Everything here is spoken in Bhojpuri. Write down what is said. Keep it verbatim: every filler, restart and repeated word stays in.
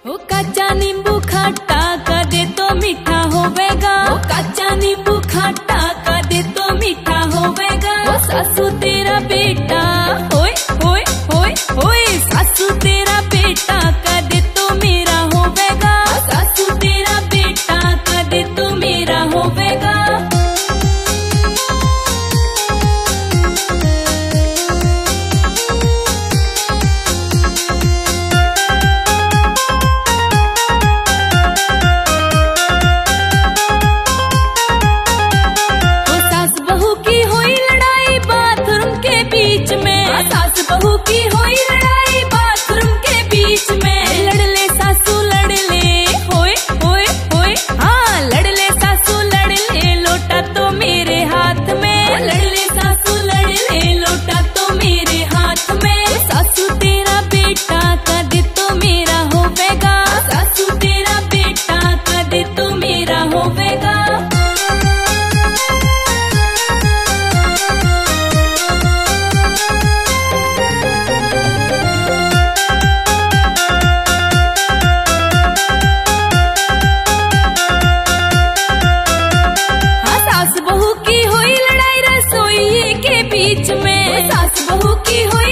वो कच्चा नींबू खट्टा कदे तो मीठा होवेगा, वो कच्चा नींबू खट्टा कदे तो मीठा होवेगा। वो सासू तेरा बेटा होए होए होए होए, सासू तेरा बेटा कदे तो मेरा होवेगा, सासू तेरा बेटा कदे तो मेरा होवेगा। सास बहू की होई लड़ाई बाथरूम के बीच में, लड़ ले सासू लड़ ले होए होए होए, हाँ लड़ ले सासू लड़ ले लोटा तो मेरे हाथ में, लड़ ले सासू लड़ ले लोटा तो मेरे हाथ में। सासू तेरा बेटा कदे तो मेरा होवेगा, सासू तेरा बेटा कदे तो मेरा होवेगा। सास बहू की होई लड़ाई रसोई के बीच में, सास बहू की होई